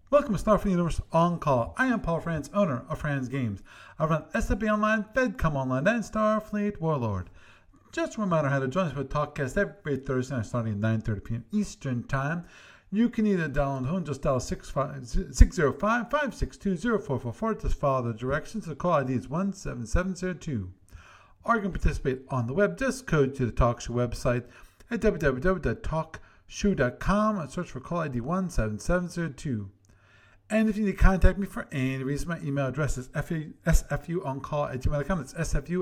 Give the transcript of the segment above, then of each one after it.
Welcome to Starfleet Universe On Call. I am Paul Franz, owner of Franz Games. I run SFB Online, FedCom Online, and Starfleet Warlord. Just a reminder how to join us for TalkCast every Thursday night starting at 9:30 p.m. Eastern Time. You can either dial on the phone, just dial 605-562-0444. Just follow the directions. The call ID is 17702. Or you can participate on the web. Just go to the Talk Show website at www.talkshow.com and search for call ID 17702. And if you need to contact me for any reason, my email address is sfuoncall@gmail.com. It's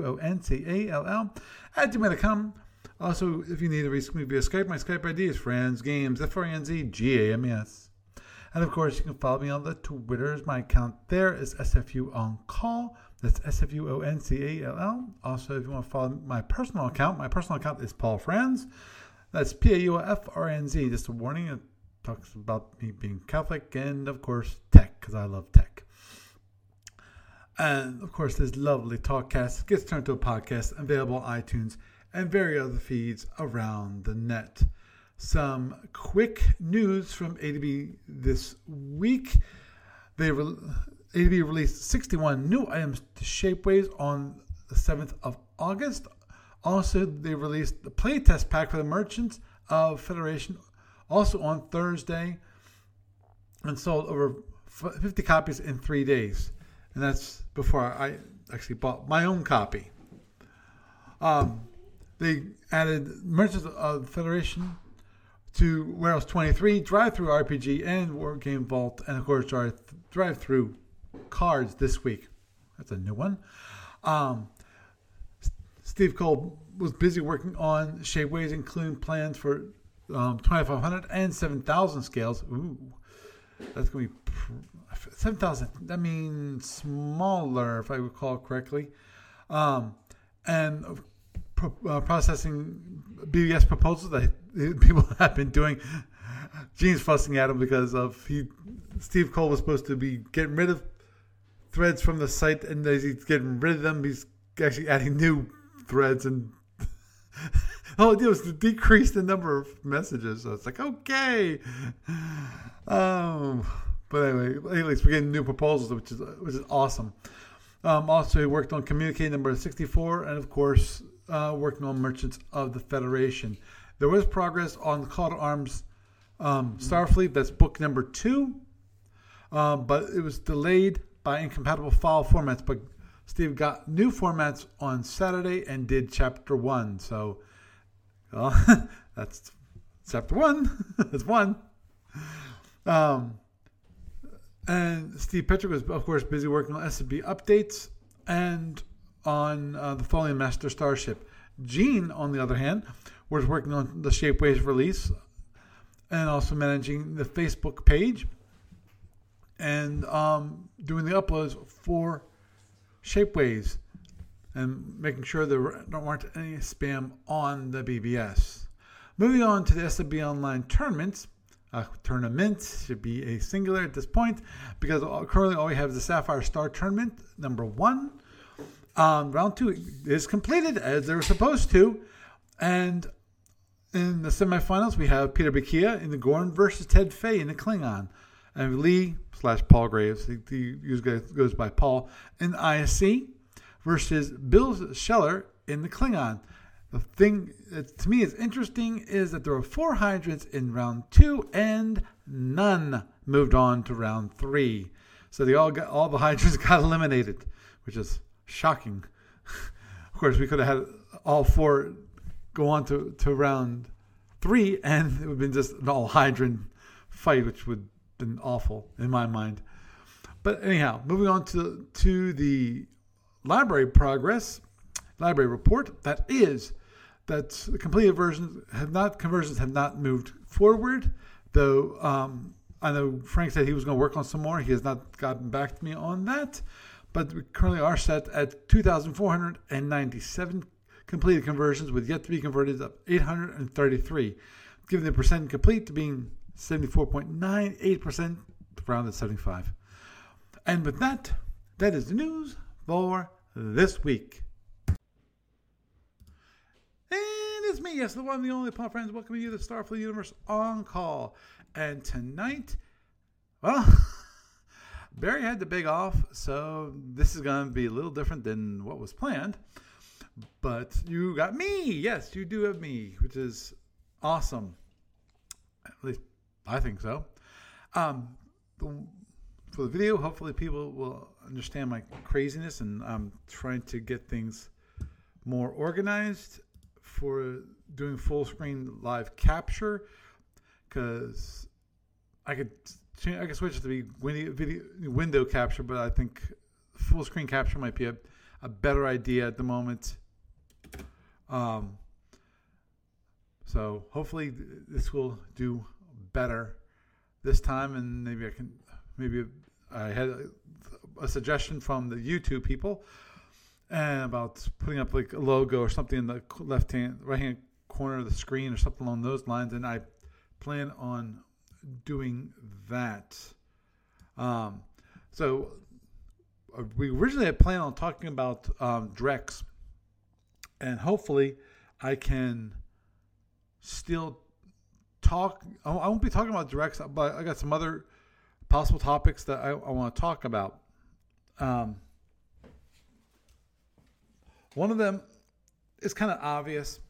sfuoncall@gmail.com. Also, if you need to reach me via Skype, my Skype ID is Franz Games, FRNZGAMES. And of course, you can follow me on the Twitters. My account there is sfuoncall. That's sfuoncall. Also, if you want to follow my personal account is Paul Franz. That's PAUFRNZ. Just a warning. It talks about me being Catholic and, of course, tech, because I love tech. And, of course, this lovely TalkCast gets turned to a podcast available on iTunes and various other feeds around the net. Some quick news from ADB this week. ADB released 61 new items to Shapeways on the 7th of August. Also, they released the playtest pack for the Merchants of Federation also on Thursday, and sold over 50 copies in 3 days. And that's before I actually bought my own copy. They added Merchants of Federation to Warehouse 23, Drive-Thru RPG, and Wargame Vault, and of course Drive-Thru cards this week. That's a new one. Steve Cole was busy working on Shapeways, including plans for 2500 and 7000 scales. Ooh, that's going to be 7000. That means smaller, if I recall correctly. And processing BBS proposals that people have been doing. Gene's fussing at him because Steve Cole was supposed to be getting rid of threads from the site, and as he's getting rid of them, he's actually adding new threads, and all it did was to decrease the number of messages. So it's like, okay. But anyway, at least we're getting new proposals, which is awesome. Also, he worked on Communique number 64, and of course, working on Merchants of the Federation. There was progress on the Call to Arms Starfleet. That's book number 2. But it was delayed by incompatible file formats. But Steve got new formats on Saturday and did chapter 1. So, that's chapter 1. That's 1. And Steve Petrick was, of course, busy working on SCP updates and on the Fallen Master Starship. Gene, on the other hand, was working on the Shapeways release and also managing the Facebook page and doing the uploads for Shapeways and making sure there weren't any spam on the BBS. Moving on to the SFB Online tournaments. Tournament should be a singular at this point because currently all we have is the Sapphire Star Tournament number 1. Round 2 is completed as they were supposed to, and in the semifinals we have Peter Bakia in the Gorn versus Ted Fay in the Klingon, and Lee/Paul Graves, he usually goes by Paul, in the ISC versus Bill Scheller in the Klingon. The thing that to me is interesting is that there were 4 hydrants in round 2 and none moved on to round 3. So all the hydrants got eliminated, which is shocking. Of course, we could have had all 4 go on to round 3 and it would have been just an all hydrant fight, which would have been awful in my mind. But anyhow, moving on to the library report. That the completed conversions have not moved forward, though I know Frank said he was going to work on some more. He has not gotten back to me on that, but we currently are set at 2,497 completed conversions with yet to be converted of 833, giving the percent complete to being 74.98%, rounded 75. And with that is the news for this week. And it's me, yes, the one, the only Paul Franz, welcoming you to Starfleet Universe On Call. And tonight, well, Barry had the big off, so this is going to be a little different than what was planned. But you got me. Yes, you do have me, which is awesome. At least I think so. For the video, hopefully people will understand my craziness, and I'm trying to get things more organized for doing full screen live capture, because I could switch it to be window capture, but I think full screen capture might be a better idea at the moment. So hopefully this will do better this time, and maybe I had a suggestion from the YouTube people and about putting up like a logo or something in the right hand corner of the screen or something along those lines, and I plan on doing that. So we originally had planned on talking about Drex, and hopefully I can still talk. I won't be talking about Drex, but I got some other possible topics that I want to talk about. One of them is kind of obvious.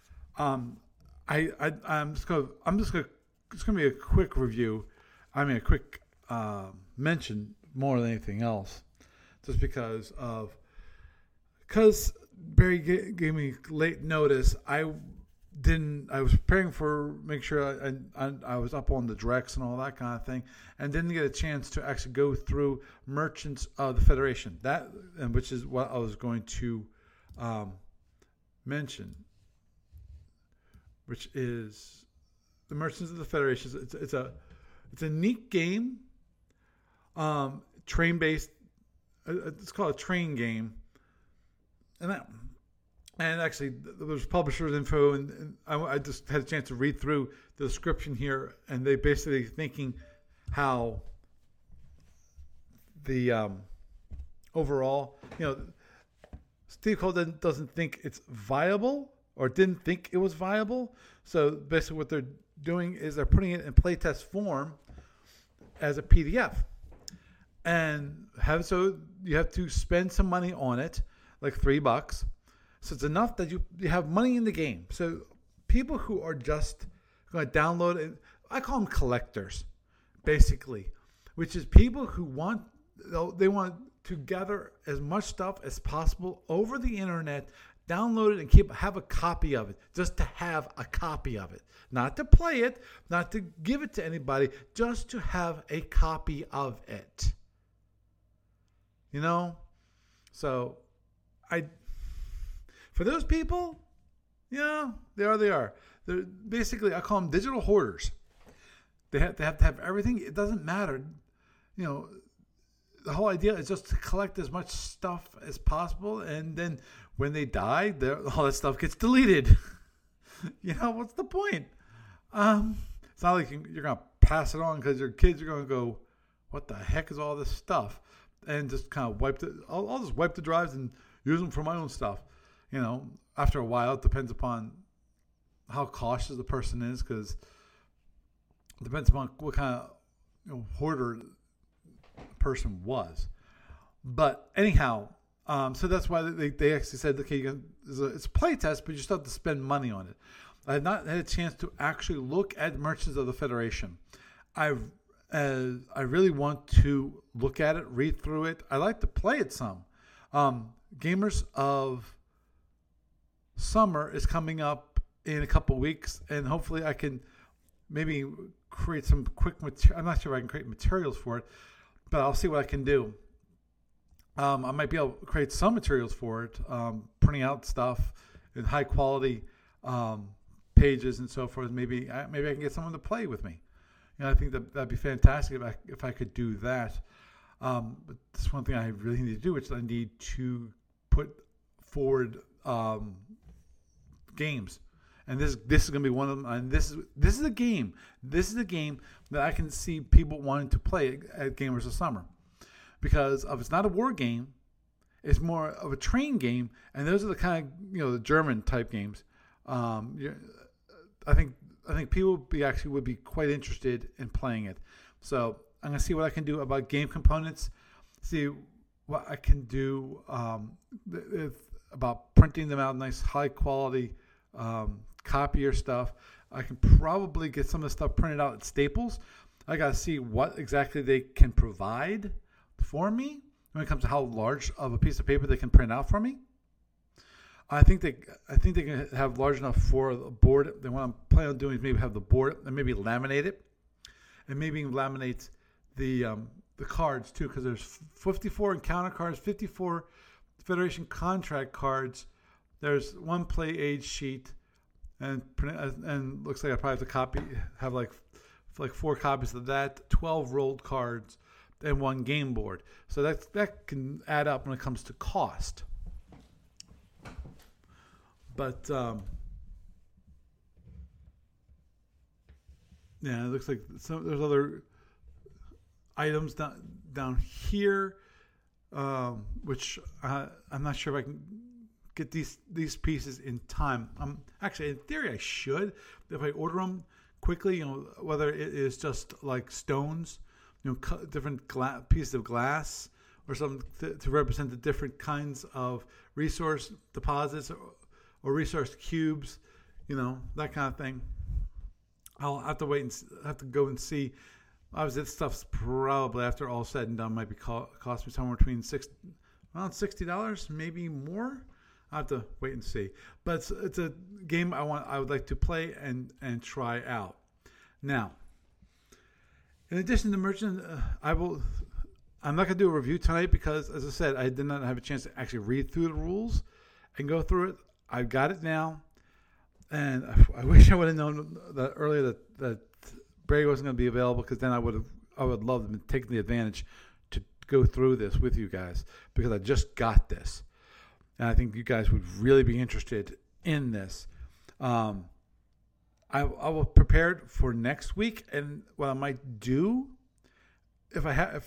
It's gonna be a quick review. I mean, a quick mention more than anything else, just because Barry gave me late notice. I was preparing for make sure I was up on the Drex and all that kind of thing, and didn't get a chance to actually go through Merchants of the Federation. Which is what I was going to mention, which is the Merchants of the Federation. It's a neat game, train based. It's called a train game, and actually there was publisher's info, and I just had a chance to read through the description here, and they basically thinking how the overall, Steve Cole doesn't think it's viable, or didn't think it was viable. So basically what they're doing is they're putting it in playtest form as a PDF. And you have to spend some money on it, like $3. So it's enough that you have money in the game. So people who are just going to download it, I call them collectors, basically, which is people who want to gather as much stuff as possible over the internet, download it, and have a copy of it, just to have a copy of it, not to play it, not to give it to anybody, just to have a copy of it. So for those people, they are. They're basically, I call them digital hoarders. They have to have everything. It doesn't matter. The whole idea is just to collect as much stuff as possible, and then when they die, all that stuff gets deleted. What's the point? It's not like you're going to pass it on, because your kids are going to go, what the heck is all this stuff? And just kind of I'll just wipe the drives and use them for my own stuff. After a while, it depends upon how cautious the person is, because it depends upon what kind of hoarder the person was. But anyhow, so that's why they actually said, okay, it's a play test, but you still have to spend money on it. I have not had a chance to actually look at Merchants of the Federation. I really want to look at it, read through it. I like to play it some. Gamers of Summer is coming up in a couple weeks, and hopefully I can maybe create some quick material. I'm not sure if I can create materials for it, but I'll see what I can do. I might be able to create some materials for it, printing out stuff in high quality pages and so forth. Maybe I can get someone to play with me. I think that'd be fantastic if I could do that. But that's one thing I really need to do, which I need to put forward games. And this is going to be one of them. And this is a game. This is a game that I can see people wanting to play at Gamers of Summer, because it's not a war game, it's more of a train game. And those are the kind of the German type games. I think people would be quite interested in playing it. So I'm gonna see what I can do about game components. See what I can do about printing them out, nice high quality copier stuff. I can probably get some of the stuff printed out at Staples. I gotta see what exactly they can provide for me when it comes to how large of a piece of paper they can print out for me. I think they can have large enough for the board. Then what I'm planning on doing is maybe have the board and maybe laminate it, and maybe laminate the cards too, because there's 54 encounter cards, 54 Federation contract cards. There's one play age sheet, and looks like I probably have to have like 4 copies of that, 12 rolled cards, and 1 game board. So that can add up when it comes to cost. But yeah, it looks like there's other items down here, which I'm not sure if I can get these pieces in time. Actually, in theory, I should if I order them quickly. Whether it is just like stones, different pieces of glass, or something to represent the different kinds of resource deposits or resource cubes, that kind of thing. I'll have to wait and have to go and see. Obviously, this stuff's probably, after all said and done, might be cost me somewhere between around $60, maybe more. I'll have to wait and see. But it's a game I would like to play and try out. Now, in addition to Merchant, I'm not going to do a review tonight because, as I said, I did not have a chance to actually read through the rules and go through it. I've got it now, and I wish I would have known that earlier that Brady wasn't going to be available, because then I would love to have taken the advantage to go through this with you guys, because I just got this, and I think you guys would really be interested in this. I will prepare it for next week, and what I might do if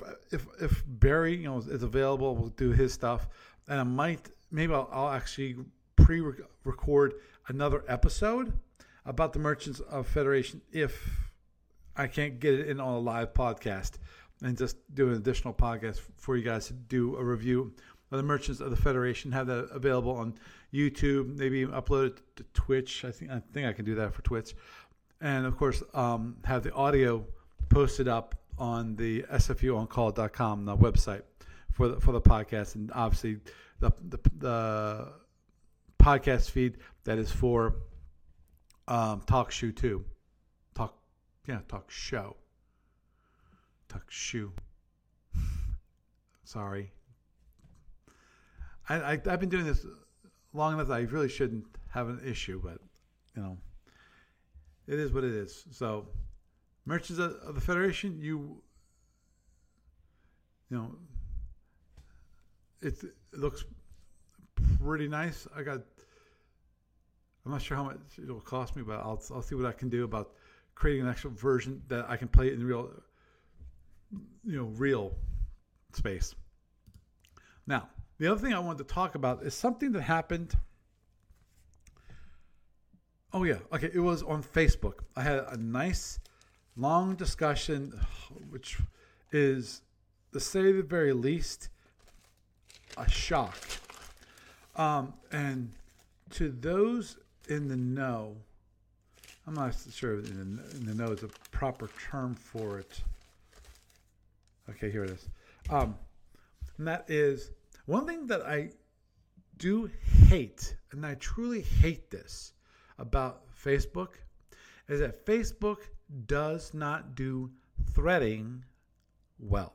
Barry is available, we'll do his stuff, and I'll actually pre-record another episode about the Merchants of Federation if I can't get it in on a live podcast, and just do an additional podcast for you guys to do a review of the Merchants of the Federation. Have that available on YouTube, maybe upload it to Twitch. I think I can do that for Twitch, and of course have the audio posted up on the sfuoncall.com website for the podcast, and obviously the podcast feed that is for Talk Shoe too. Talk Shoe. Sorry. I've been doing this long enough that I really shouldn't have an issue, but it is what it is. So, Merchants of the Federation, it looks pretty nice. I'm not sure how much it'll cost me, but I'll see what I can do about creating an actual version that I can play it in real space. Now, the other thing I wanted to talk about is something that happened. Oh yeah, okay. It was on Facebook. I had a nice long discussion, which is, to say the very least, a shock. And to those in the know, I'm not sure if in the know is a proper term for it. Okay, here it is. And that is one thing that I do hate, and I truly hate this about Facebook, is that Facebook does not do threading well.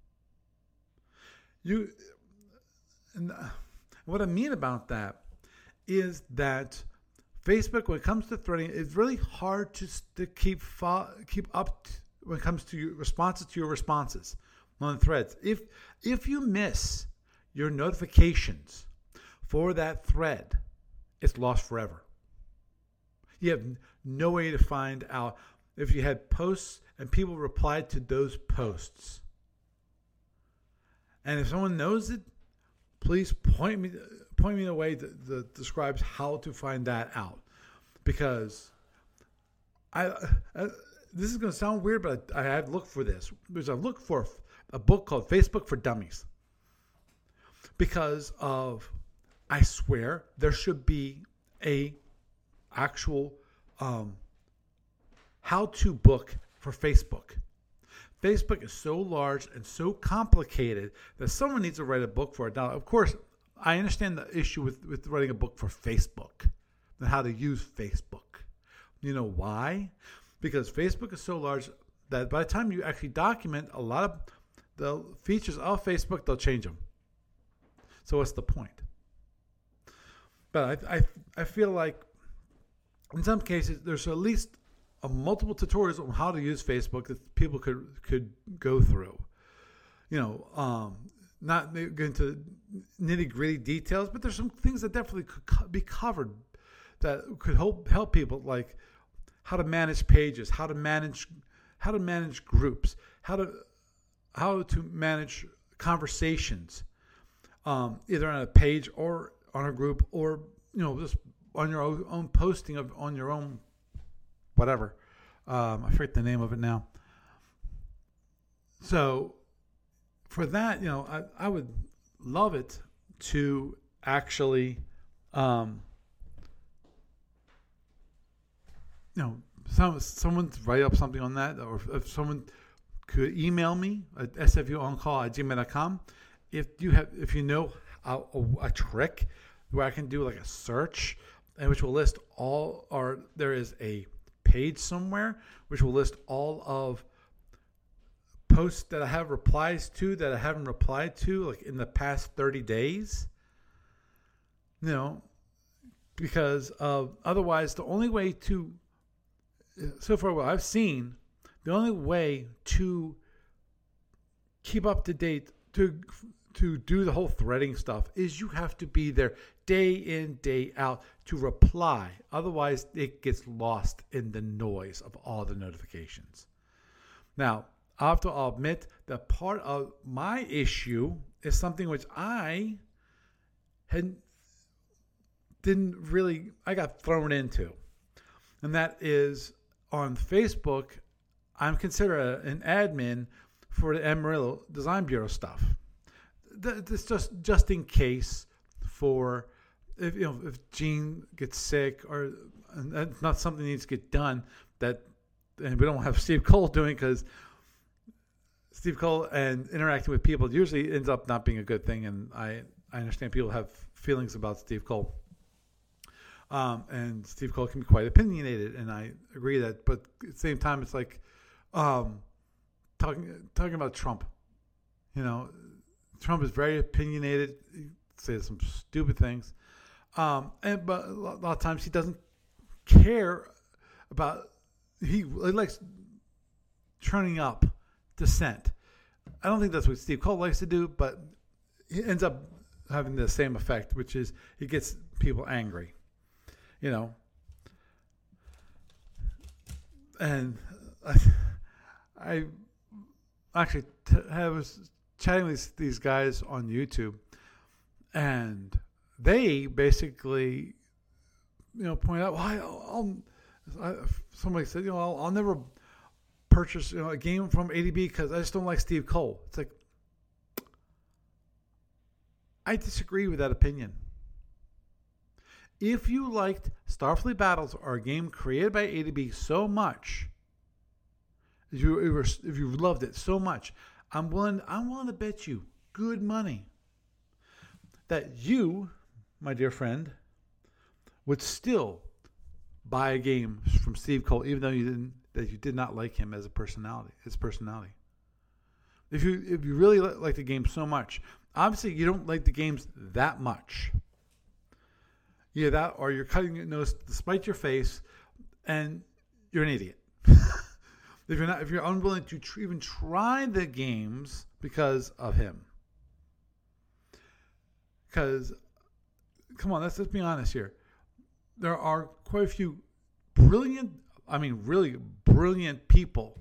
What I mean about that is that Facebook, when it comes to threading, it's really hard to keep up when it comes to your responses on threads. If you miss your notifications for that thread, it's lost forever. You have no way to find out if you had posts and people replied to those posts. And if someone knows it, please point me in a way that describes how to find that out, because this is going to sound weird, but I had looked for this. There's a look for a book called Facebook for Dummies. Because of, I swear, there should be a actual how-to book for Facebook. Facebook is so large and so complicated that someone needs to write a book for it. Now, of course, I understand the issue with writing a book for Facebook and how to use Facebook. You know why? Because Facebook is so large that by the time you actually document a lot of the features of Facebook, they'll change them. So what's the point? But I feel like in some cases there's at least multiple tutorials on how to use Facebook that people could go through. You know, not get into nitty gritty details, but there's some things that definitely could be covered that could help people, like how to manage pages, how to manage groups, how to manage conversations, either on a page or on a group, or just on your own posting on your own whatever. I forget the name of it now. So for that, I would love it to actually, someone write up something on that, or if someone could email me at sfuoncall@gmail.com. If you know a trick where I can do like a search, and which will list all, or there is a page somewhere which will list all of posts that I have replies to that I haven't replied to, like in the past 30 days. Because otherwise the only way to, so far what I've seen, the only way to keep up to date, to do the whole threading stuff, is you have to be there day in, day out to reply. Otherwise, it gets lost in the noise of all the notifications. Now, I have to admit that part of my issue is something which I got thrown into. And that is, on Facebook, I'm considered an admin for the Amarillo Design Bureau stuff. This just in case for if Gene gets sick, or not something needs to get done, and we don't have Steve Cole doing, because Steve Cole and interacting with people usually ends up not being a good thing, and I understand people have feelings about Steve Cole. And Steve Cole can be quite opinionated, and I agree that. But at the same time, it's like talking about Trump. Trump is very opinionated. He says some stupid things, but a lot of times he doesn't care about. He likes turning up dissent. I don't think that's what Steve Cole likes to do, but he ends up having the same effect, which is he gets people angry. And I actually was chatting with these guys on YouTube, and they basically, point out, somebody said, I'll never purchase a game from ADB because I just don't like Steve Cole. It's like, I disagree with that opinion. If you liked Starfleet Battles, or a game created by ADB, so much, if you loved it so much, I'm willing to bet you good money that you, my dear friend, would still buy a game from Steve Cole, even though you did not like him as a personality, his personality. If you really like the game so much, obviously you don't like the games that much. Yeah, that, or you're cutting your nose to spite your face, and you're an idiot. If you're unwilling to even try the games because of him. Because, come on, let's be honest here. There are quite a few really brilliant people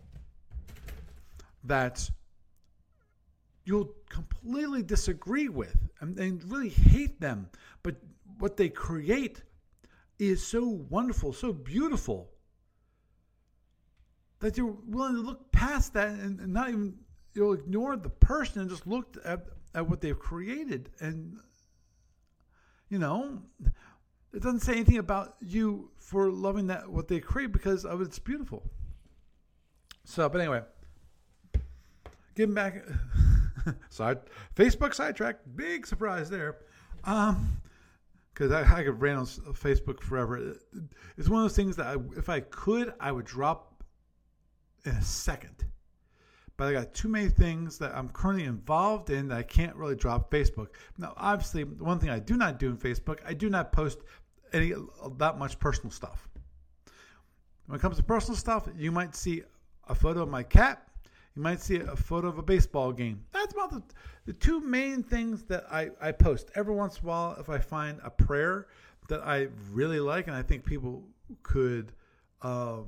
that you'll completely disagree with and really hate them. But what they create is so wonderful, so beautiful, that you're willing to look past that and not even, you'll ignore the person and just look at what they've created. And, you know, it doesn't say anything about you for loving that what they create because of it's beautiful. So, but anyway, getting back, Facebook sidetrack, big surprise there. Because I could rant on Facebook forever. It's one of those things that if I could, I would drop in a second. But I got too many things that I'm currently involved in that I can't really drop Facebook. Now, obviously, one thing I do not do in Facebook, I do not post that much personal stuff. When it comes to personal stuff, you might see a photo of my cat. You might see a photo of a baseball game. That's about the two main things that I post. Every once in a while, if I find a prayer that I really like and I think people could and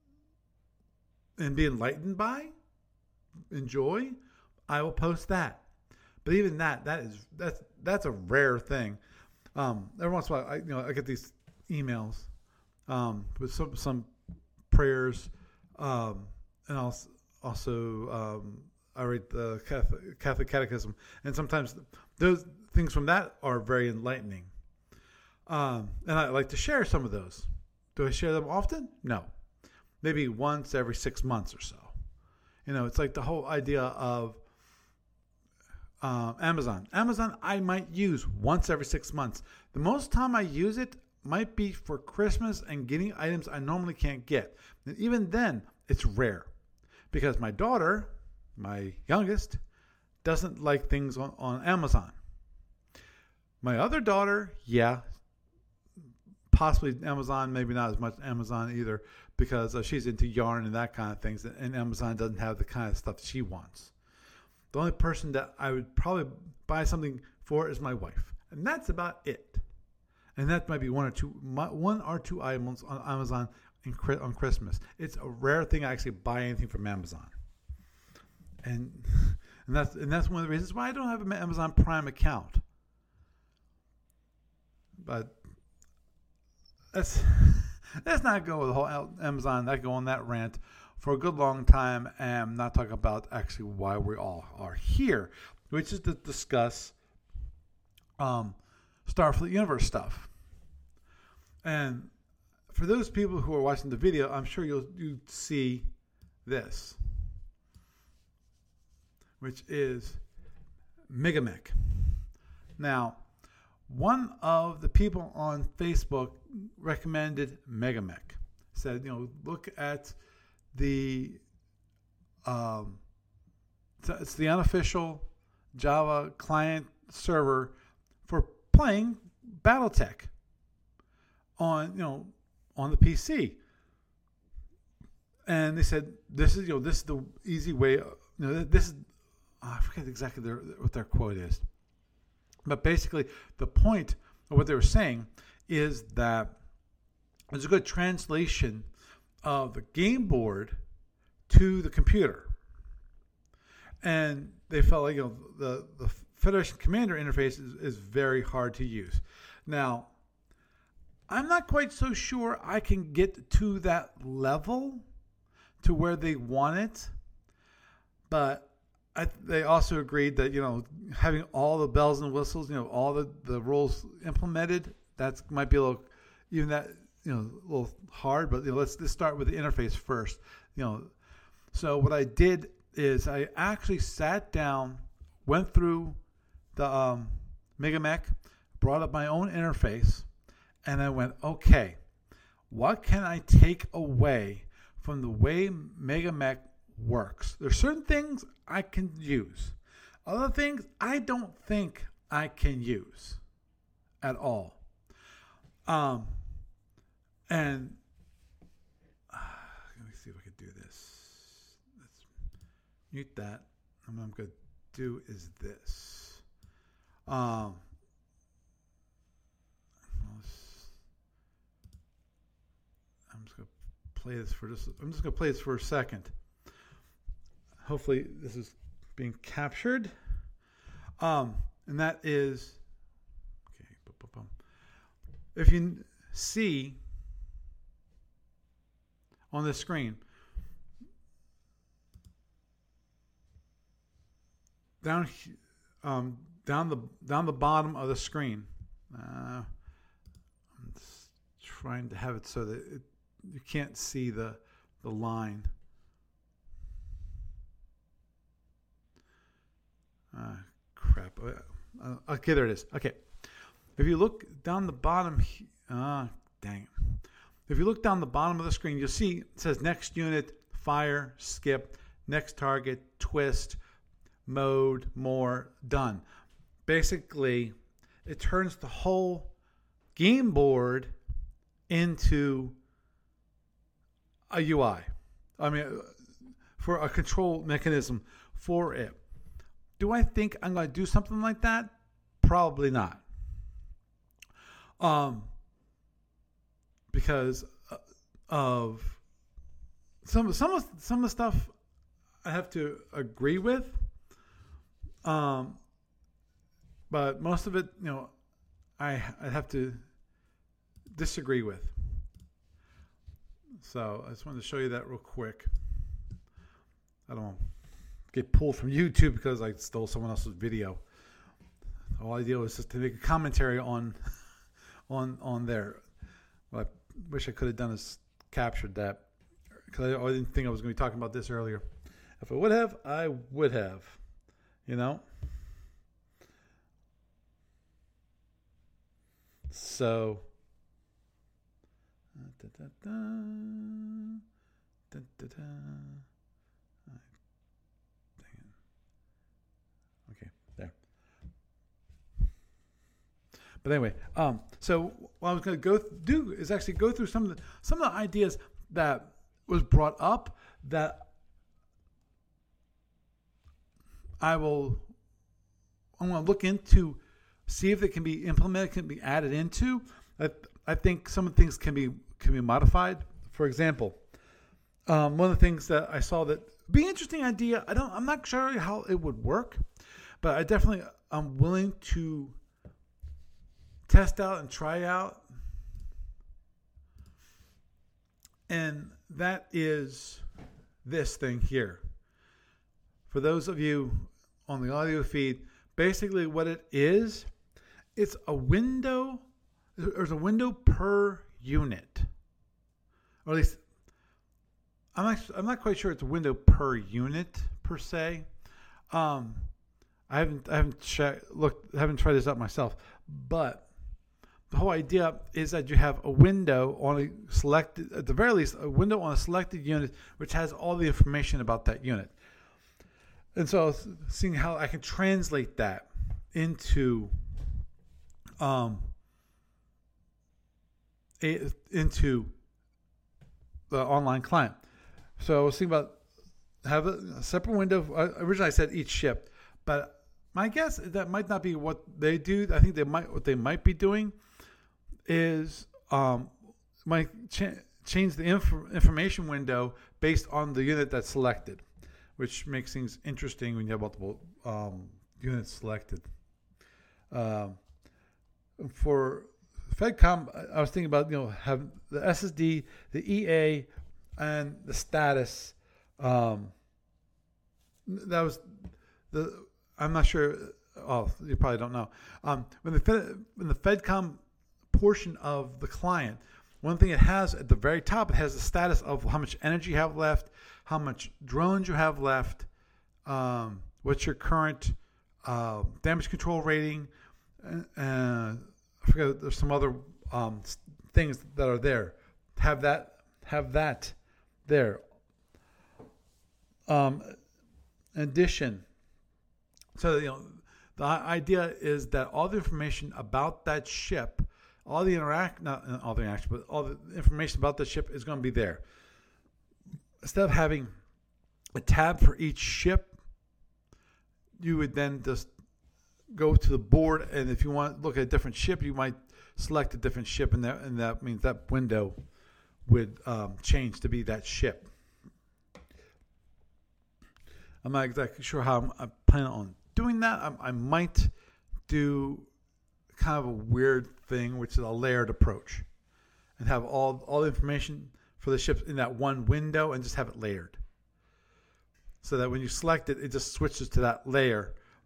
be enlightened by, enjoy, I will post that. But even that's a rare thing. Every once in a while, I get these emails with some prayers, and also I read the Catholic Catechism, and sometimes those things from that are very enlightening. And I like to share some of those. Do I share them often? No. Maybe once every 6 months or so. It's like the whole idea of Amazon. Amazon I might use once every 6 months. The most time I use it might be for Christmas and getting items I normally can't get. And even then, it's rare. Because my daughter, my youngest, doesn't like things on Amazon. My other daughter, yeah, possibly Amazon, maybe not as much Amazon either, because she's into yarn and that kind of things, and Amazon doesn't have the kind of stuff she wants. The only person that I would probably buy something for is my wife, and that's about it. And that might be one or two items on Amazon on Christmas. It's a rare thing I actually buy anything from Amazon, and that's one of the reasons why I don't have an Amazon Prime account. But let's not go with the whole Amazon. I go on that rant for a good long time and not talk about actually why we all are here, which is to discuss Starfleet Universe stuff. And for those people who are watching the video, I'm sure you'll see this, which is Megamech. Now, one of the people on Facebook recommended Megamech. Said, look at the it's the unofficial Java client server for playing BattleTech on the PC. And they said this is the easy way. This is I forget exactly what their quote is. But basically, the point of what they were saying is that there's a good translation of the game board to the computer. And they felt like the Federation Commander interface is very hard to use. Now, I'm not quite so sure I can get to that level to where they want it, but they also agreed that, having all the bells and whistles, all the rules implemented, that might be a little, even that, a little hard, but let's start with the interface first. So what I did is I actually sat down, went through the Megamech, brought up my own interface, and I went, okay, what can I take away from the way Megamech works? There's certain things I can use. Other things I don't think I can use at all. And let me see if I can do this. Let's mute that. And what I'm going to do is this. I'm just going to play this for just. I'm just going to play this for a second. Hopefully this is being captured. And that is, okay, if you see on the screen, down down the bottom of the screen. I'm just trying to have it so that you can't see the line. Crap. Okay, there it is. Okay. If you look down the bottom, dang it. If you look down the bottom of the screen, you'll see it says next unit, fire, skip, next target, twist, mode, more, done. Basically, it turns the whole game board into a UI. I mean, for a control mechanism for it. Do I think I'm going to do something like that? Probably not. Because of some of the stuff I have to agree with. But most of it, I have to disagree with. So I just wanted to show you that real quick. I don't get pulled from YouTube because I stole someone else's video. All I did was just to make a commentary on there. What I wish I could have done is captured that, because I didn't think I was going to be talking about this earlier. If I would have, I would have. So. Okay, there. But anyway, so what I was going to do is actually go through some of the ideas that was brought up that I'm going to look into, see if they can be implemented, can be added into. I think some of the things can be modified. For example, one of the things that I saw that would be an interesting idea. I'm not sure how it would work, but I'm willing to test out and try out. And that is this thing here. For those of you on the audio feed, basically what it is, it's a window. There's a window per unit, or at least I'm not quite sure it's a window per unit per se. I haven't tried this out myself, but the whole idea is that you have a window on a selected, at the very least, a window on a selected unit which has all the information about that unit. And so I was seeing how I can translate that into the online client. So I was thinking about have a separate window. Originally I said each ship, but my guess is that might not be what they do. I think what they might be doing is might change the information window based on the unit that's selected, which makes things interesting when you have multiple units selected. For FedCom, I was thinking about have the SSD, the EA, and the status. That was I'm not sure. Oh, you probably don't know. When the FedCom portion of the client, one thing it has at the very top, it has the status of how much energy you have left, how much drones you have left, what's your current damage control rating, I forget. There's some other things that are there. Have that there. In addition, so the idea is that all the information about that ship, all the information about the ship is going to be there. Instead of having a tab for each ship, you would then just go to the board, and if you want to look at a different ship, you might select a different ship, and that means that window would change to be that ship. I'm not exactly sure how I'm planning on doing that. I might do kind of a weird thing, which is a layered approach, and have all the information for the ships in that one window and just have it layered. So that when you select it, it just switches to that layer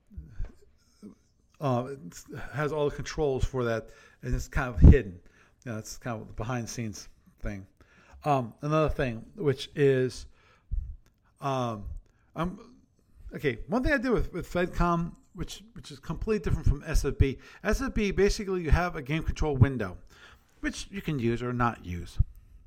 it has all the controls for that, and it's kind of hidden. It's kind of the behind the scenes thing. Another thing, which is, one thing I did with FedCom, which is completely different from SFB. SFB, basically, you have a game control window, which you can use or not use.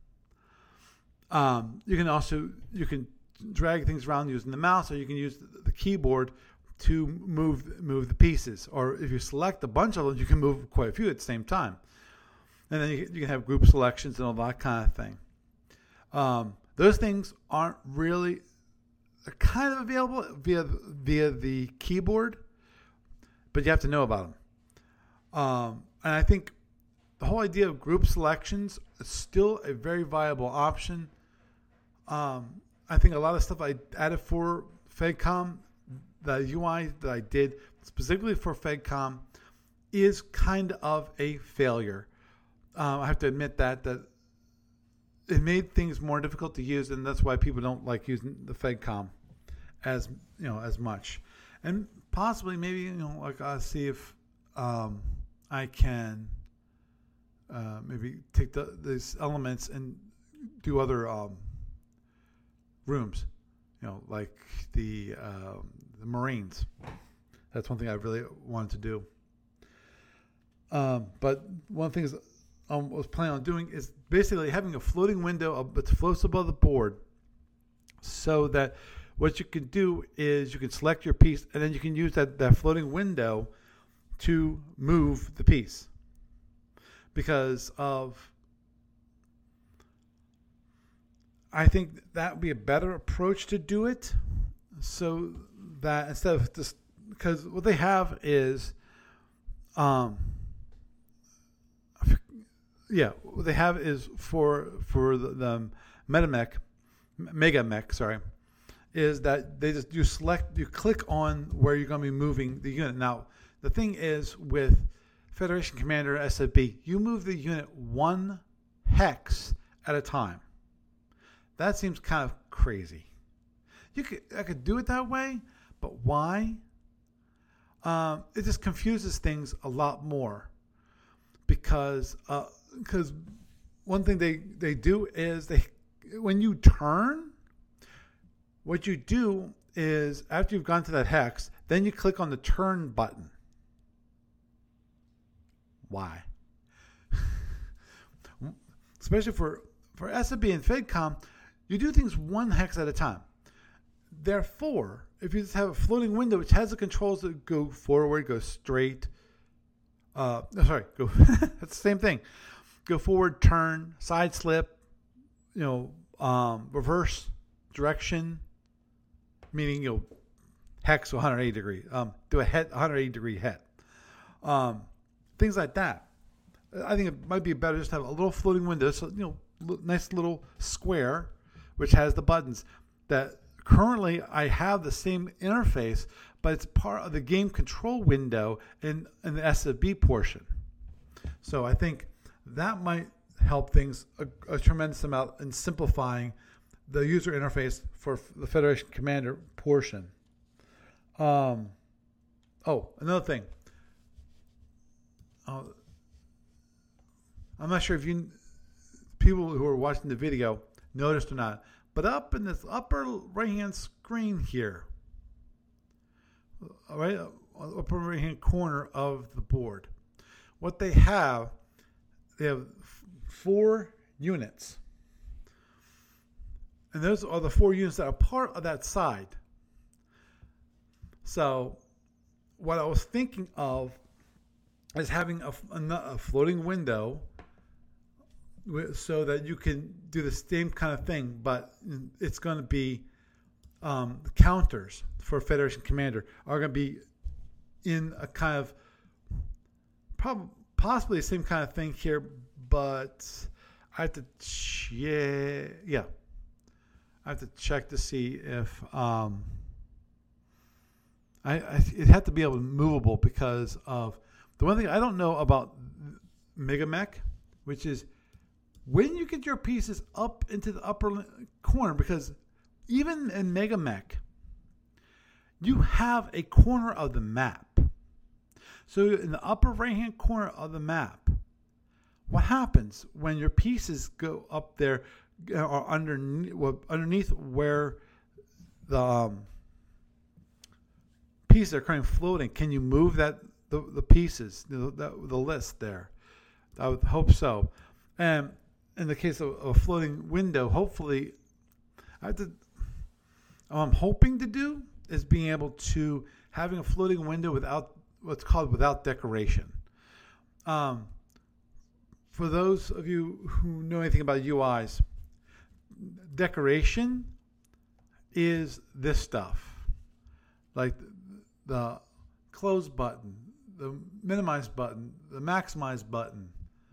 You can drag things around using the mouse, or you can use the keyboard to move the pieces. Or if you select a bunch of them, you can move quite a few at the same time. And then you can have group selections and all that kind of thing. Those things aren't really, they're kind of available via the keyboard, but you have to know about them. And I think the whole idea of group selections is still a very viable option. I think a lot of stuff I added for FedCom, the UI that I did specifically for FedCom, is kind of a failure. I have to admit that it made things more difficult to use, and that's why people don't like using the FedCom as much. And possibly maybe I'll see if I can maybe take these elements and do other rooms, like the Marines. That's one thing I really wanted to do. But one of the things I was planning on doing is basically having a floating window that floats above the board, so that what you can do is you can select your piece, and then you can use that floating window to move the piece. Because I think that would be a better approach to do it, so that instead of just, because what they have is, what they have is for the Megamech, sorry, is that you click on where you're going to be moving the unit. Now, the thing is with Federation Commander SFB, you move the unit one hex at a time. That seems kind of crazy. I could do it that way, but why? It just confuses things a lot more, because one thing they do is when you turn, what you do is after you've gone to that hex, then you click on the turn button. Why? Especially for SFB and FedCom, you do things one hex at a time. Therefore, if you just have a floating window which has the controls that go forward, go straight, that's the same thing. Go forward, turn, side slip, reverse direction, meaning hex 180 degree, do a 180 degree head, things like that. I think it might be better just to have a little floating window, so nice little square, which has the buttons. That currently I have the same interface, but it's part of the game control window in the SFB portion. So I think that might help things a tremendous amount in simplifying the user interface for the Federation Commander portion. Another thing. I'm not sure if people who are watching the video noticed or not, but up in this upper right-hand screen here, right, upper right-hand corner of the board, what they have 4 units. And those are the 4 units that are part of that side. So what I was thinking of is having a floating window so that you can do the same kind of thing, but it's going to be the counters for Federation Commander are going to be in a kind of possibly the same kind of thing here, but I have to check to see if it had to be able to movable, because of the one thing I don't know about Megamech, which is when you get your pieces up into the upper corner, because even in Megamech, you have a corner of the map. So in the upper right-hand corner of the map, what happens when your pieces go up there or underneath where the pieces are kind of floating? Can you move the pieces, the list there? I would hope so. And in the case of a floating window, hopefully, what I'm hoping to do is being able to having a floating window without what's called without decoration. For those of you who know anything about UIs, decoration is this stuff, like the close button, the minimize button, the maximize button,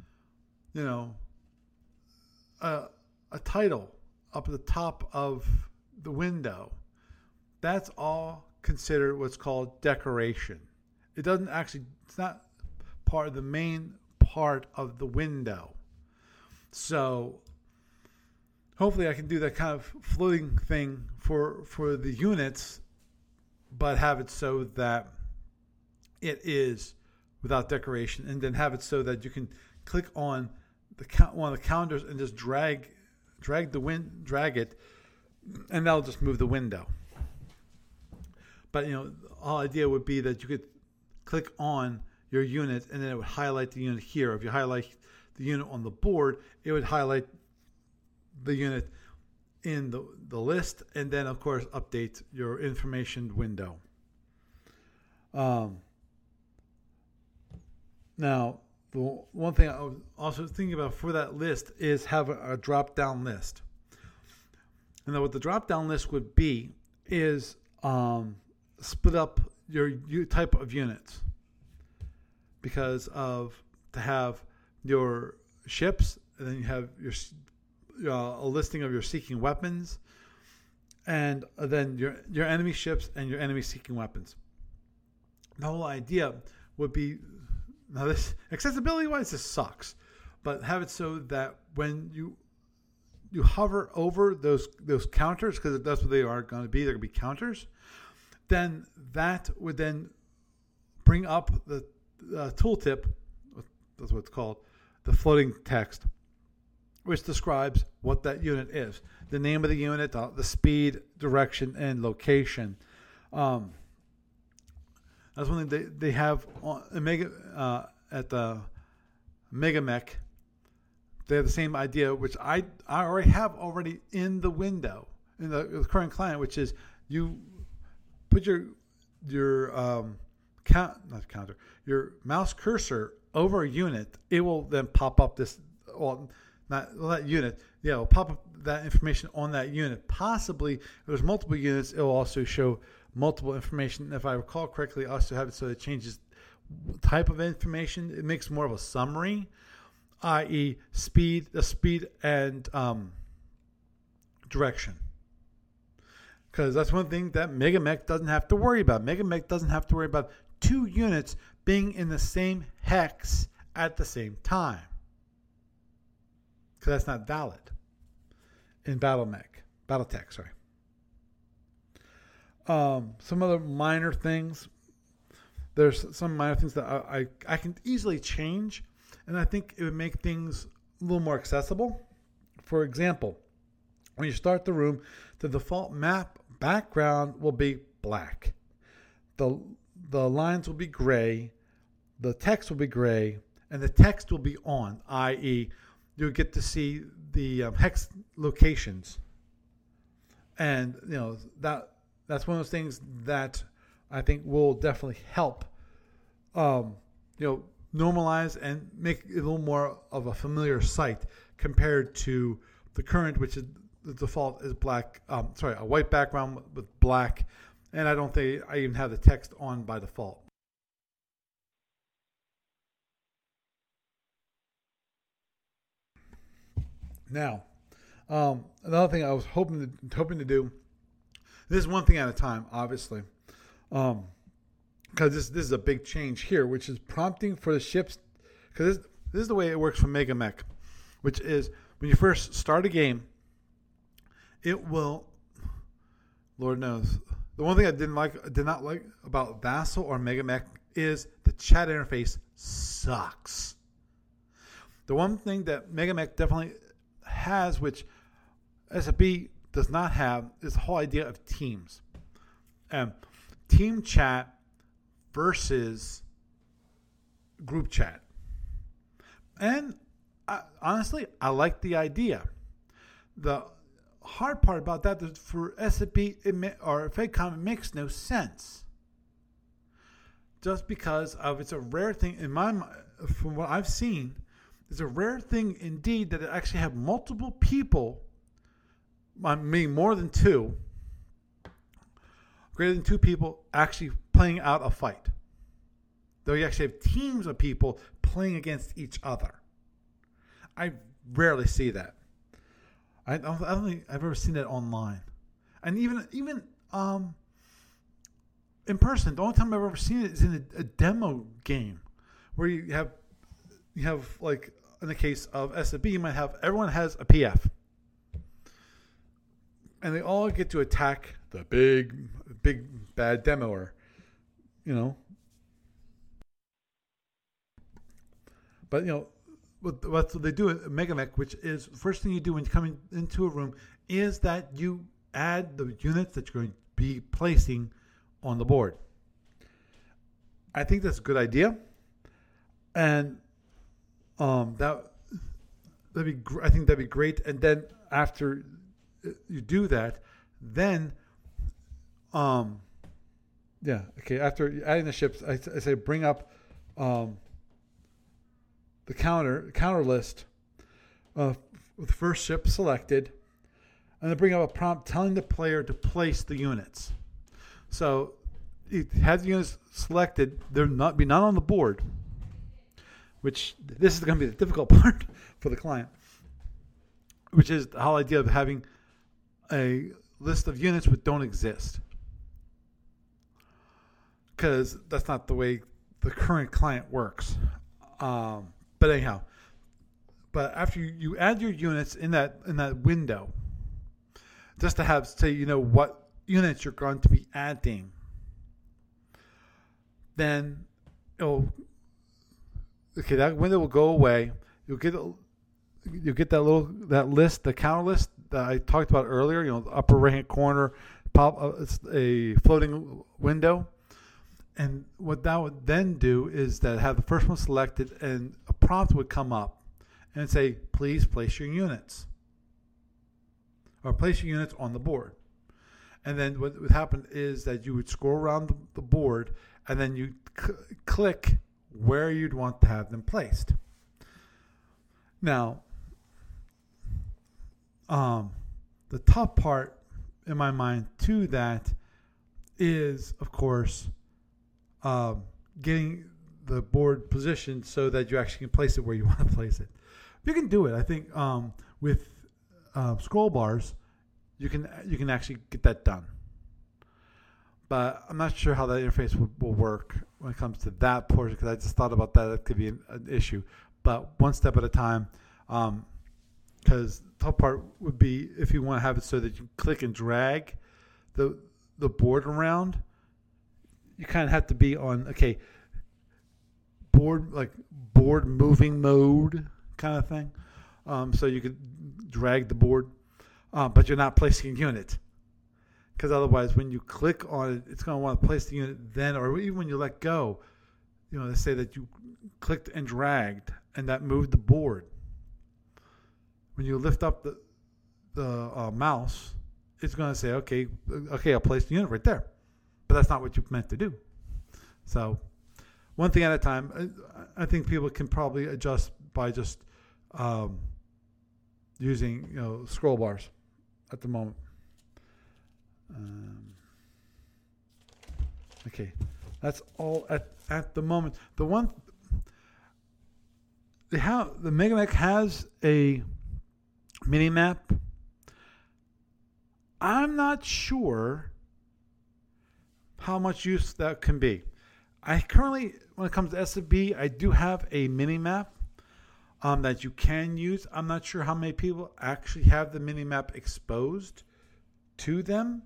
a title up at the top of the window. That's all considered what's called decoration. It's not part of the main part of the window. So hopefully I can do that kind of floating thing for the units, but have it so that it is without decoration, and then have it so that you can click on one of the counters and just drag it, and that'll just move the window. But the whole idea would be that you could click on your unit and then it would highlight the unit here. If you highlight the unit on the board, it would highlight the unit in the list, and then of course update your information window. Now, the one thing I was also thinking about for that list is have a drop-down list. And then what the drop-down list would be is split up your type of units, because to have your ships, and then you have a listing of your seeking weapons, and then your enemy ships and your enemy seeking weapons. The whole idea would be, now this accessibility wise, this sucks, but have it so that when you hover over those counters, because that's what they are going to be, they're going to be counters, then that would then bring up the tooltip, that's what it's called, the floating text, which describes what that unit is, the name of the unit, the speed, direction, and location. That's one thing they have at the MegaMech. They have the same idea, which I already have in the window in the current client, which is you put your mouse cursor over a unit. It will then pop up this, that unit. Yeah, it'll pop up that information on that unit. Possibly, if there's multiple units, it will also show multiple information. If I recall correctly, I also have it so it changes type of information. It makes more of a summary, i.e. the speed and direction. Because that's one thing that MegaMech doesn't have to worry about. MegaMech doesn't have to worry about two units being in the same hex at the same time, because that's not valid in BattleTech. Sorry. Some other minor things. There's some minor things that I can easily change, and I think it would make things a little more accessible. For example, when you start the room, the default map background will be black. The lines will be gray, the text will be gray, and the text will be on, i.e. you'll get to see the hex locations. And that's one of those things that I think will definitely help normalize and make it a little more of a familiar sight compared to the current, which is the default is black. A white background with black, and I don't think I even have the text on by default. Now, another thing I was hoping to do. This is one thing at a time, obviously, because this is a big change here, which is prompting for the ships. Because this is the way it works for MegaMech, which is when you first start a game, it will, Lord knows, the one thing I did not like about Vassal or MegaMech is the chat interface sucks. The one thing that MegaMech definitely has, which SFB does not have, is the whole idea of teams. Team chat versus group chat. And honestly, I like the idea. The hard part about that is for SFB or FedCom, it makes no sense. Just because of it's a rare thing in my mind, from what I've seen, it's a rare thing indeed that it actually have multiple people, I mean more than two, greater than two people actually playing out a fight. Though you actually have teams of people playing against each other. I rarely see that. I don't think I've ever seen that online. And even in person, the only time I've ever seen it is in a demo game where you have like in the case of SFB, you might have everyone has a PF. And they all get to attack the big bad demoer, But what they do at MegaMech, which is the first thing you do when you come into a room, is that you add the units that you're going to be placing on the board. I think that's a good idea, and I think that'd be great. And then after you do that, then after adding the ships, I say bring up the counter list with the first ship selected, and then bring up a prompt telling the player to place the units. So it has the units selected; they're not on the board. Which this is going to be the difficult part for the client, which is the whole idea of having a list of units which don't exist, because that's not the way the current client works. But anyhow, after you add your units in that window, just to have what units you're going to be adding, then that window will go away. You'll get that list, the counter list that I talked about earlier. The upper right hand corner, it's a floating window. And what that would then do is that have the first one selected, and a prompt would come up and say, please place your units. Or place your units on the board. And then what would happen is that you would scroll around the board, and then you click where you'd want to have them placed. Now, the tough part in my mind to that is, of course, getting the board positioned so that you actually can place it where you want to place it. You can do it. I think with scroll bars, you can actually get that done. But I'm not sure how that interface will work when it comes to that portion, because I just thought about that. That could be an issue. But one step at a time, because the top part would be if you want to have it so that you click and drag the board around, you kind of have to be on, board moving mode kind of thing. So you could drag the board, but you're not placing a unit. Because otherwise, when you click on it, it's going to want to place the unit then, or even when you let go, they say that you clicked and dragged, and that moved the board. When you lift up the mouse, it's going to say, okay, I'll place the unit right there. But that's not what you meant to do. So, one thing at a time. I think people can probably adjust by just using scroll bars at the moment. That's all at the moment. The MegaMech has a mini map. I'm not sure how much use that can be. I currently, when it comes to SFB, I do have a mini map that you can use. I'm not sure how many people actually have the mini map exposed to them.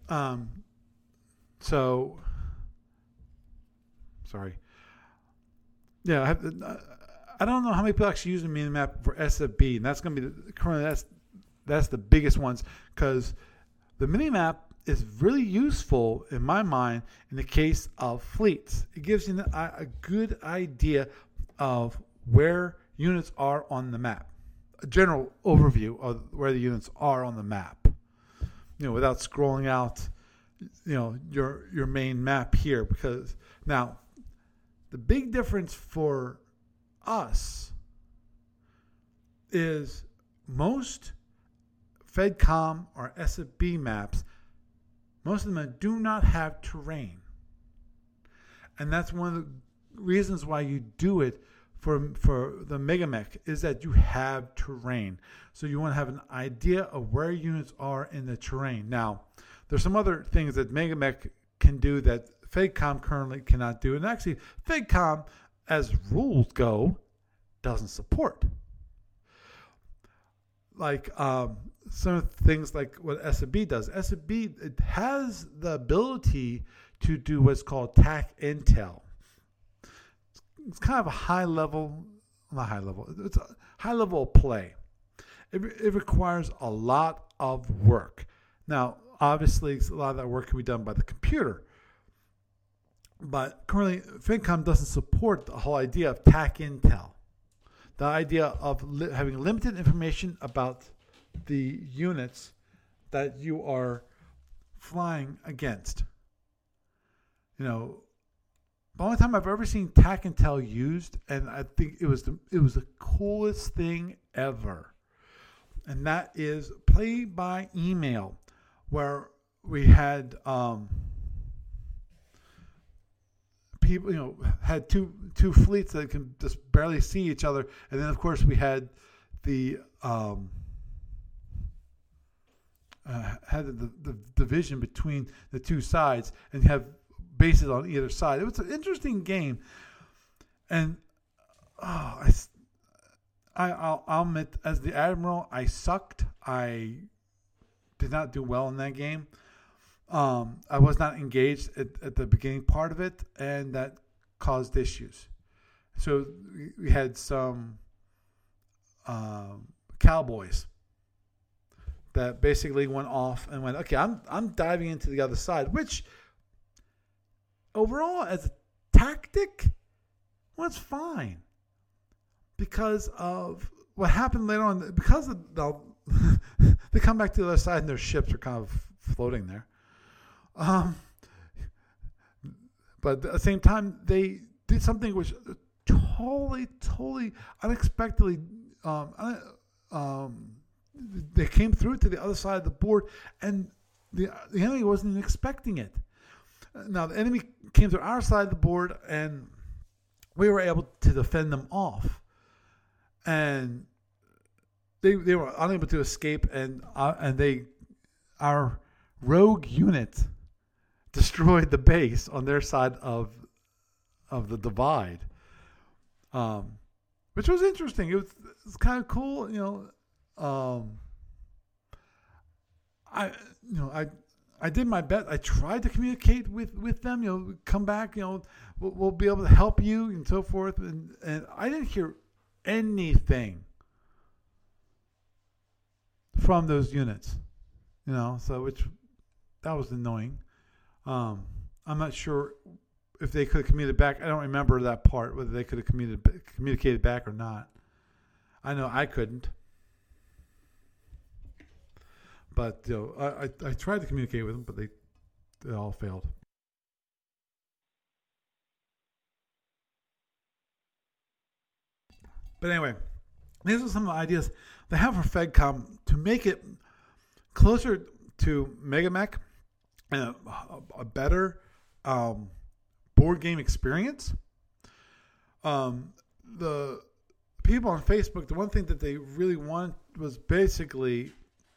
So, sorry. Yeah, I don't know how many people actually use the Minimap for SFB, and that's going to be currently that's the biggest ones, because the Minimap is really useful in my mind in the case of fleets. It gives you a good idea of where units are on the map, a general overview of where the units are on the map. Without scrolling out, your main map here. Because now, the big difference for us is most FedCom or SFB maps, most of them do not have terrain. And that's one of the reasons why you do it for the MegaMech, is that you have terrain. So you want to have an idea of where units are in the terrain. Now, there's some other things that MegaMech can do that FedCom currently cannot do. And actually, FedCom, as rules go, doesn't support. Like some of the things like what SFB does. SFB, it has the ability to do what's called TAC Intel. It's kind of a it's a high level of play. It requires a lot of work. Now, obviously, a lot of that work can be done by the computer. But currently, FedCom doesn't support the whole idea of TAC Intel. The idea of having limited information about the units that you are flying against. The only time I've ever seen TAC Intel used, and I think it was the coolest thing ever, and that is play by email, where we had people, had two fleets that can just barely see each other, and then of course we had the division between the two sides, and have bases on either side. It was an interesting game, and I'll admit, as the Admiral, I sucked. I did not do well in that game. I was not engaged at the beginning part of it, and that caused issues. So we had some cowboys that basically went off and went, okay, I'm diving into the other side, which overall, as a tactic, was fine, because of what happened later on. Because they come back to the other side and their ships are kind of floating there. But at the same time, they did something which totally unexpectedly. They came through to the other side of the board, and the enemy wasn't even expecting it. Now, the enemy came to our side of the board, and we were able to defend them off. And they were unable to escape, and our rogue unit destroyed the base on their side of the divide, which was interesting. It was kind of cool, I did my best. I tried to communicate with them. Come back. We'll be able to help you and so forth. And I didn't hear anything from those units. So that was annoying. I'm not sure if they could have communicated back. I don't remember that part, whether they could have communicated back or not. I know I couldn't. But I tried to communicate with them, but they all failed. But anyway, these are some of the ideas they have for FedCom to make it closer to MegaMech and a better board game experience. The people on Facebook, the one thing that they really wanted was basically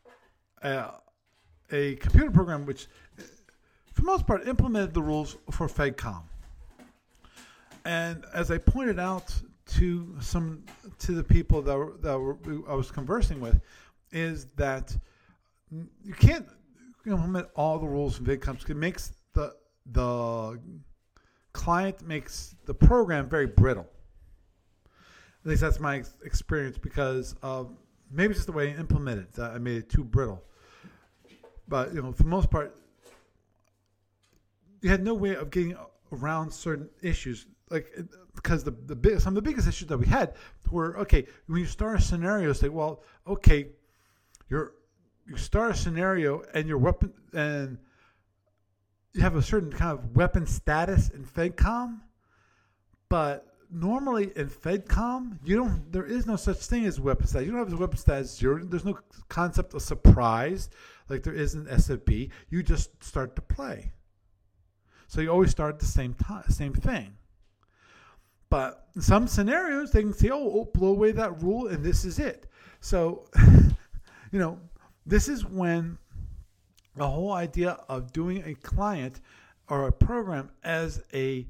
a computer program which, for the most part, implemented the rules for FedCom. And as I pointed out to the people that I was conversing with, is that you can't, implement all the rules from VidComp. It makes the client makes the program very brittle. At least that's my experience, because maybe it's just the way I implemented it that I made it too brittle. But for the most part, you had no way of getting around certain issues, because some of the biggest issues that we had were, okay, when you start a scenario, say, well, okay, you start a scenario and your weapon, and you have a certain kind of weapon status in FedCom, but normally in FedCom, there is no such thing as weapon status. You don't have a weapon status 0. There's no concept of surprise like there is in SFB. You just start to play. So you always start at the same thing. But in some scenarios, they can say, oh, blow away that rule, and this is it. So, this is when the whole idea of doing a client or a program as a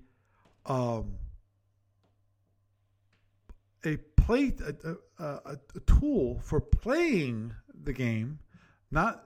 tool for playing the game, not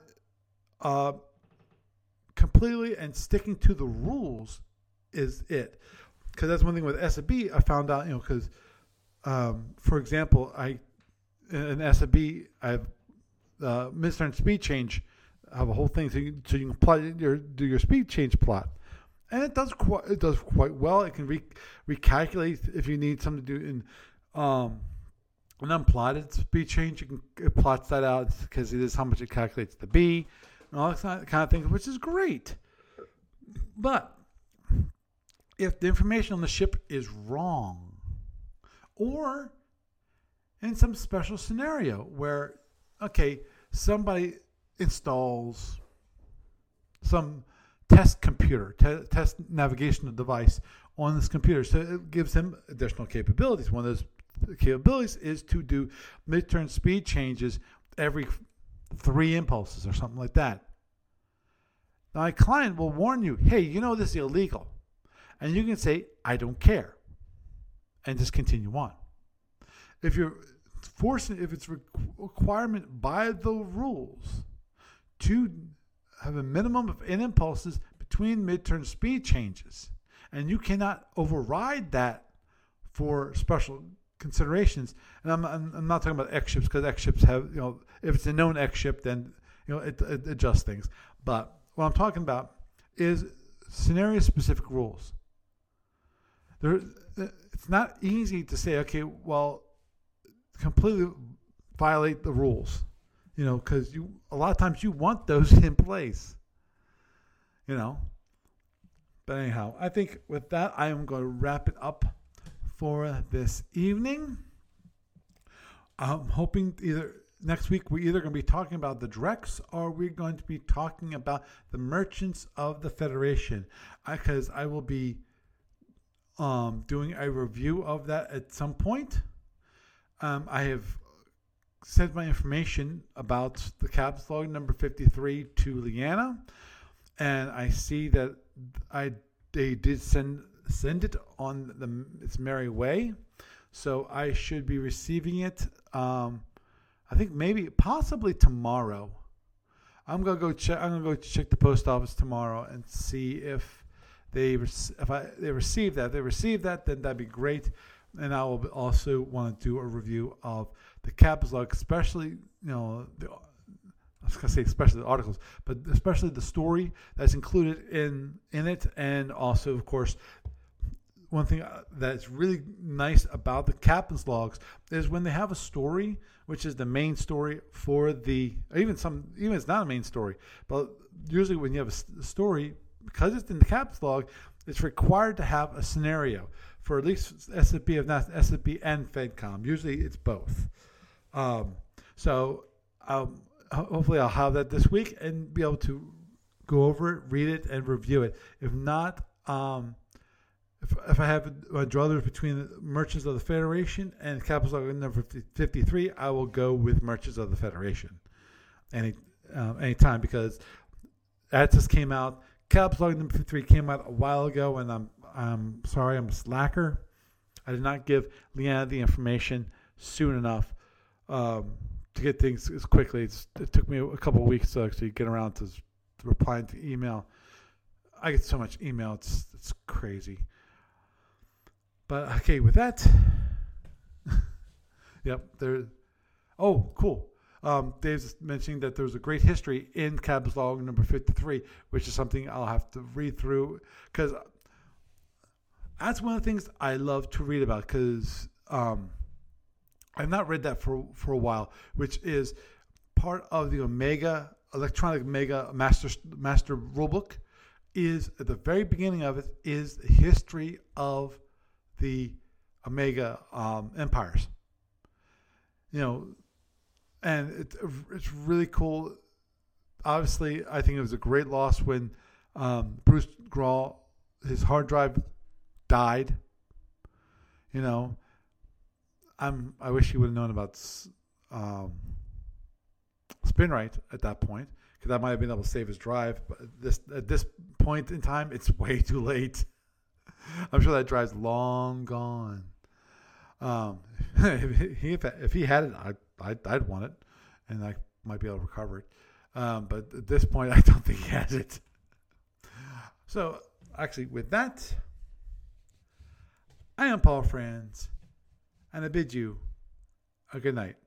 completely and sticking to the rules, is it. Because that's one thing with SFB I found out, because, for example, in SFB, I have mid-turn speed change. I have a whole thing so you can do your speed change plot. And it does quite well. It can recalculate if you need something to do in an unplotted speed change. It plots that out because it is how much it calculates to be, and all that kind of thing, which is great. But if the information on the ship is wrong, or in some special scenario where, okay, somebody installs some test computer, test navigational device on this computer, so it gives him additional capabilities. One of those capabilities is to do mid-turn speed changes every 3 impulses or something like that. Now, a client will warn you, hey, this is illegal. And you can say, I don't care, and just continue on. If it's a requirement by the rules to have a minimum of 8 impulses between mid-turn speed changes, and you cannot override that for special considerations. And I'm not talking about X ships, because X ships have, if it's a known X ship, then it adjusts things. But what I'm talking about is scenario-specific rules. It's not easy to say, okay, well, completely violate the rules, because a lot of times you want those in place, But anyhow, I think with that, I am going to wrap it up for this evening. I'm hoping next week we're either going to be talking about the Drex, or we're going to be talking about the Merchants of the Federation, because I will be doing a review of that at some point. I have sent my information about the Captain's Log number 53 to Leanna, and I see that they did send it on its merry way, so I should be receiving it. I think possibly tomorrow. I'm gonna go check the post office tomorrow and see if they receive that. If they receive that, then that'd be great. And I will also want to do a review of the Captain's Log, especially especially the articles, but especially the story that's included in it, and also, of course, one thing that's really nice about the Captain's Logs is when they have a story, which is the main story for even it's not a main story, but usually when you have a story, because it's in the Captain's Log, it's required to have a scenario for at least SFB, if not SFB and FedCom. Usually it's both. Hopefully I'll have that this week and be able to go over it, read it, and review it. If not, if I have a druthers between the Merchants of the Federation and Captain's Log number 53, I will go with Merchants of the Federation anytime, because that just came out. Captain's Log number 53 came out a while ago, and I'm sorry, I'm a slacker. I did not give Leanna the information soon enough to get things as quickly. It took me a couple of weeks to actually get around to replying to email. I get so much email, it's crazy. But okay, with that, yep. Oh, cool. Dave's mentioning that there's a great history in Cab's Log number 53, which is something I'll have to read through because that's one of the things I love to read about because I've not read that for a while, which is part of the electronic Omega Master Rulebook. Is at the very beginning of it is the history of the Omega empires. And it's really cool. Obviously, I think it was a great loss when Bruce Grawl, his hard drive died. I wish he would have known about Spinrite at that point, because I might have been able to save his drive. But at this point in time, it's way too late. I'm sure that drive's long gone. If he had it, I'd want it, and I might be able to recover it. But at this point, I don't think he has it. So, actually, with that, I am Paul Franz, and I bid you a good night.